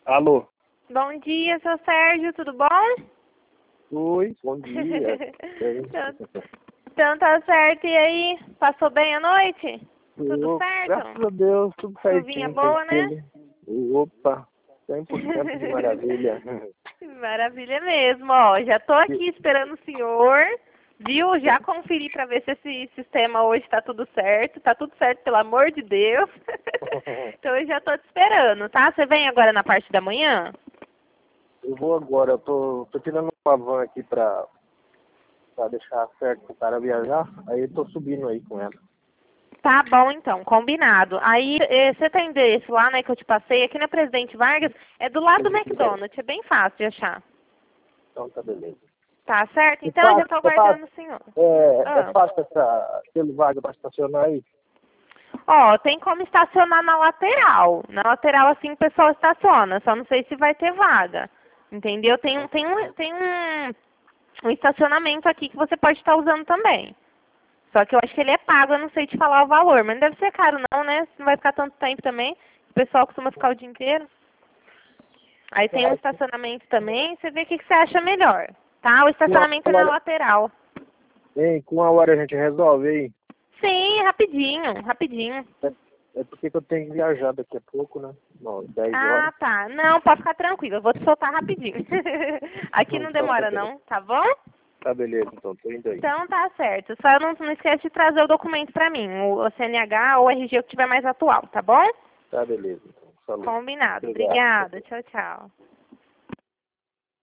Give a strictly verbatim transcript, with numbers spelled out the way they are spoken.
Alô? Bom dia, seu Sérgio, tudo bom? Oi, bom dia. então, então tá certo, e aí? Passou bem a noite? Tudo Oh, certo? graças a Deus, tudo Chuvinha certinho. boa, né? Tranquilo. Opa, cem por cento de maravilha. Maravilha mesmo, ó. Já tô aqui esperando o senhor, viu? Já conferi pra ver se esse sistema hoje tá tudo certo. Tá tudo certo, pelo amor de Deus. Então eu já tô te esperando, tá? Você vem agora na parte da manhã? Eu vou agora, eu tô, tô tirando uma van aqui pra, pra deixar certo pro cara viajar, aí eu tô subindo aí com ela. Tá bom, então, combinado. Aí, eh, você tem endereço lá, né, que eu te passei, aqui na Presidente Vargas, é do lado do McDonald's, é bem fácil de achar. Então tá beleza. Tá certo? É Então, eu já fácil, tô é aguardando fácil, o senhor. é, é Ah. fácil essa, aquele vaga pra estacionar aí? Ó, tem como estacionar na lateral. Na lateral, assim, o pessoal estaciona, só não sei se vai ter vaga. Entendeu? Tem um, tem um, tem um, um estacionamento aqui que você pode estar usando também. Só que eu acho que ele é pago, eu não sei te falar o valor, mas não deve ser caro não, né? Não vai ficar tanto tempo também. O pessoal costuma ficar o dia inteiro. Aí tem um estacionamento também, você vê o que, que você acha melhor. Tá? O estacionamento é na lateral. Hein, com uma hora a gente resolve aí? Sim, rapidinho, rapidinho. É, é porque que eu tenho que viajar daqui a pouco, né? Não, dez horas. Ah, tá. Não, pode ficar tranquilo, eu vou te soltar rapidinho. Aqui não Então, demora tá beleza. não, tá bom? Tá beleza, então, tô indo aí. Então tá certo. Só não, não esquece de trazer o documento pra mim, o C N H ou o R G que tiver mais atual, tá bom? Tá beleza, então. Falou. Combinado. Obrigado. Obrigada. Tchau, tchau.